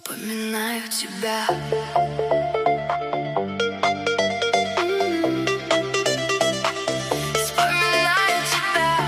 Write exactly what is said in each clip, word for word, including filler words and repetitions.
Вспоминаю тебя. Вспоминаю тебя.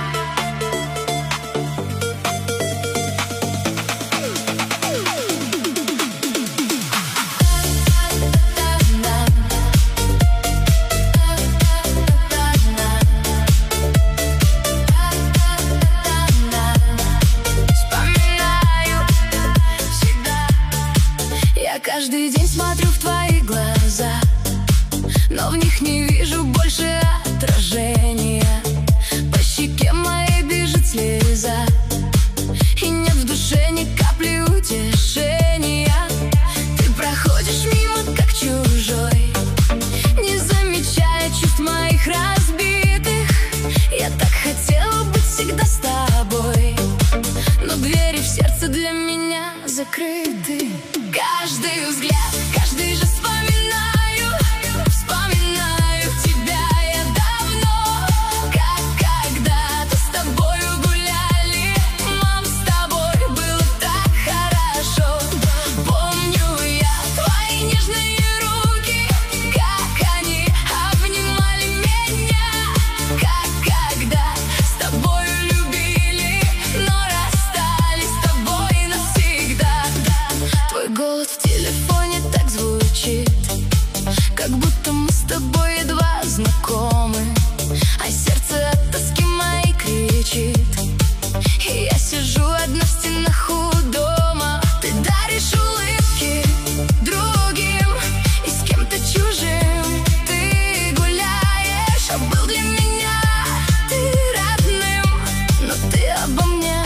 Каждый день смотрю в твои глаза, но в них не вижу больше отражения. По щеке моей бежит слеза, и нет в душе ни капли утешения. Ты проходишь мимо, как чужой, не замечая чувств моих разбитых. Я так хотела быть всегда с тобой, но двери в сердце для меня закрыты. Каждый взгляд, каждый же вспоминаю, вспоминаю тебя я давно, как когда-то с тобою гуляли. Мам, с тобой было так хорошо. Помню я твои нежные руки, как они обнимали меня, как когда с тобою любили, но расстались с тобой навсегда. Твой голос в телефоне так звучит, как будто мы с тобой едва знакомы, а сердце от тоски моей кричит. И я сижу одна в стенах у дома. Ты даришь улыбки другим и с кем-то чужим ты гуляешь, а был для меня ты родным, но ты обо мне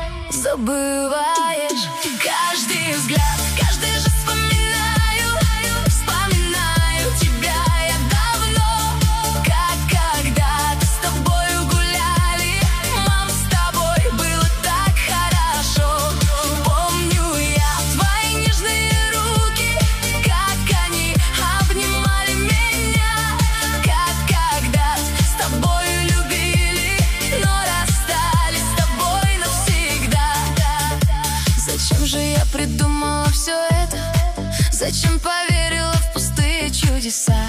забываешь. Каждый взгляд, каждый же вспоминаю, вспоминаю тебя я давно, как когда-то с тобою гуляли. Мам, с тобой было так хорошо. Помню я твои нежные руки, как они обнимали меня, как когда-то с тобою любили, но расстались с тобой навсегда. Зачем же я придумала все это? Зачем поверила в пустые чудеса?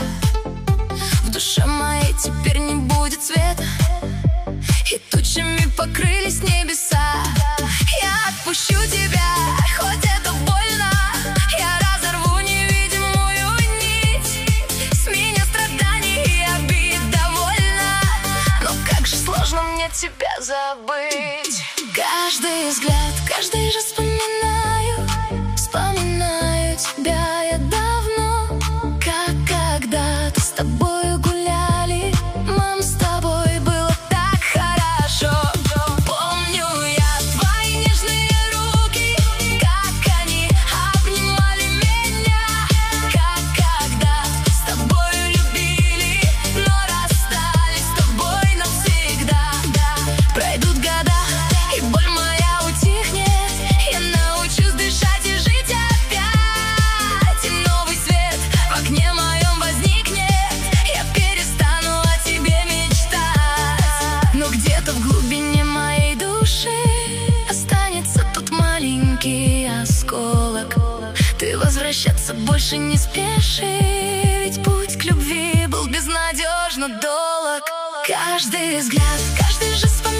В душе моей теперь не будет света, и тучами покрылись небеса. Я отпущу тебя, хоть это больно. Я разорву невидимую нить, с меня страданий и обид довольно, но как же сложно мне тебя забыть. Каждый взгляд, каждый же вспоминаю, вспоминаю тебя я давно, как когда-то с тобою гуляли. Мам, с тобой было так хорошо. Помню я твои нежные руки, как они обнимали меня, как когда-то с тобою любили, но расстались с тобой навсегда. Пройдут года, и боль моя утихнет, я научусь дышать и жить опять. И новый свет в окне моем возникнет, я перестану о тебе мечтать. Но где-то в глубине моей души останется тот маленький осколок. Ты возвращаться больше не спеши, ведь путь к любви был безнадежно долг. Каждый взгляд, каждый же вспоминает